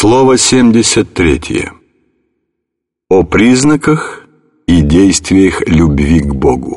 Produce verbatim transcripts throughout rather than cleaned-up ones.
Слово семьдесят третье. О признаках и действиях любви к Богу.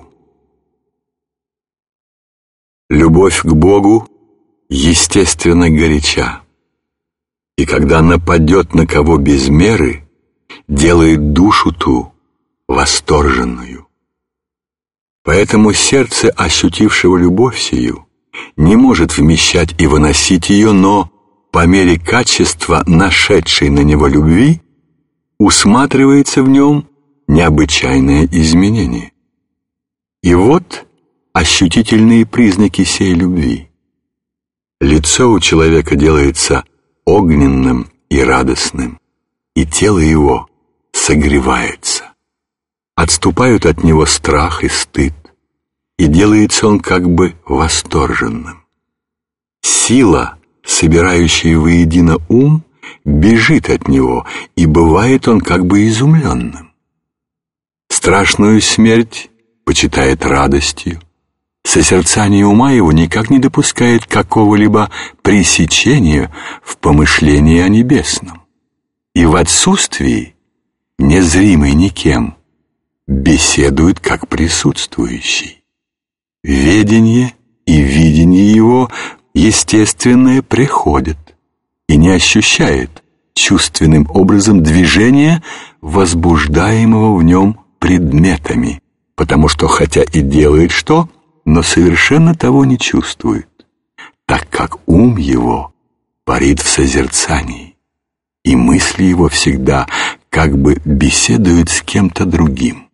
Любовь к Богу естественно горяча, и когда нападет на кого без меры, делает душу ту восторженную. Поэтому сердце, ощутившего любовь сию, не может вмещать и выносить ее, но по мере качества нашедшей на него любви усматривается в нем необычайное изменение. И вот ощутительные признаки сей любви. Лицо у человека делается огненным и радостным, и тело его согревается. Отступают от него страх и стыд, и делается он как бы восторженным. Сила, собирающая воедино ум, бежит от него, и бывает он как бы изумленным. Страшную смерть почитает радостью, созерцание ума его никак не допускает какого-либо пресечения в помышлении о небесном, и в отсутствии, незримый никем, беседует как присутствующий. Ведение и видение его естественное приходит и не ощущает чувственным образом движения, возбуждаемого в нем предметами, потому что хотя и делает что, но совершенно того не чувствует, так как ум его парит в созерцании, и мысли его всегда как бы беседуют с кем-то другим.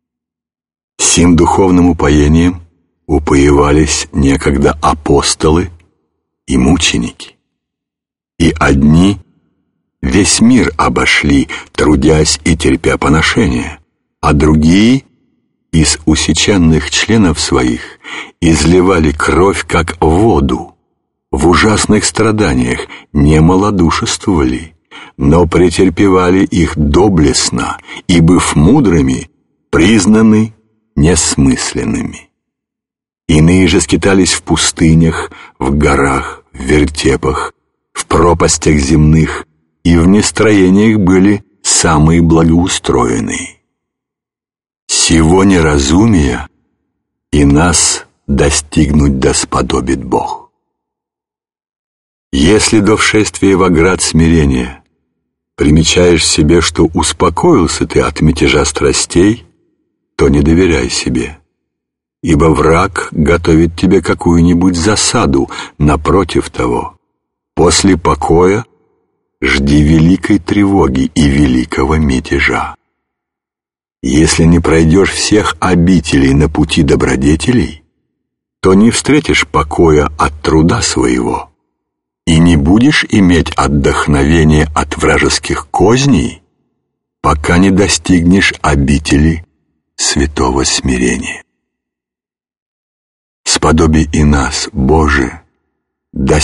Сим духовным упоением упоевались некогда апостолы и мученики, и одни весь мир обошли, трудясь и терпя поношения, а другие из усеченных членов своих изливали кровь, как воду, в ужасных страданиях не малодушествовали, но претерпевали их доблестно, и, быв мудрыми, признаны несмысленными. Иные же скитались в пустынях, в горах, в вертепах, в пропастях земных, и в нестроениях были самые благоустроенные. Сего неразумия и нас достигнуть досподобит Бог. Если до вшествия во град смирения примечаешь себе, что успокоился ты от мятежа страстей, то не доверяй себе, ибо враг готовит тебе какую-нибудь засаду. Напротив того, после покоя жди великой тревоги и великого мятежа. Если не пройдешь всех обителей на пути добродетелей, то не встретишь покоя от труда своего и не будешь иметь отдохновения от вражеских козней, пока не достигнешь обители святого смирения. Сподоби и нас, Боже,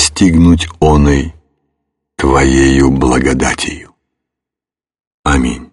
достигнуть оной Твоею благодатью. Аминь.